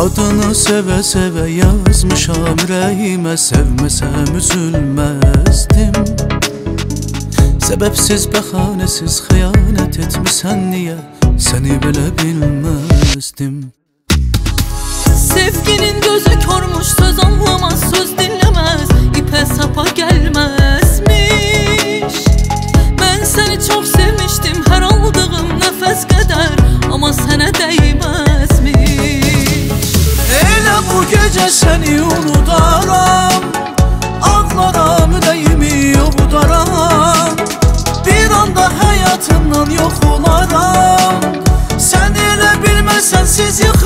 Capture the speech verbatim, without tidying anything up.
Adını seve seve yazmışam ürəyimə, sevməsəm üzülməzdim. Səbəbsiz, bəhanəsiz xəyanət etmisən niyə, səni belə bilməzdim. Sevginin gözü körmüş, söz anlamaz, söz dinləməz, ipə sapa gəlməzmiş. Mən səni çox sevmişdim, hər aldığım nəfəs qədər, amma sənə dəyməzmiş. Elə bu gecə səni unudaram, ağlaram, ürəyimi yoxudaram. Bir anda həyatımdan yox olaram, sən elə bilməsən siz yıx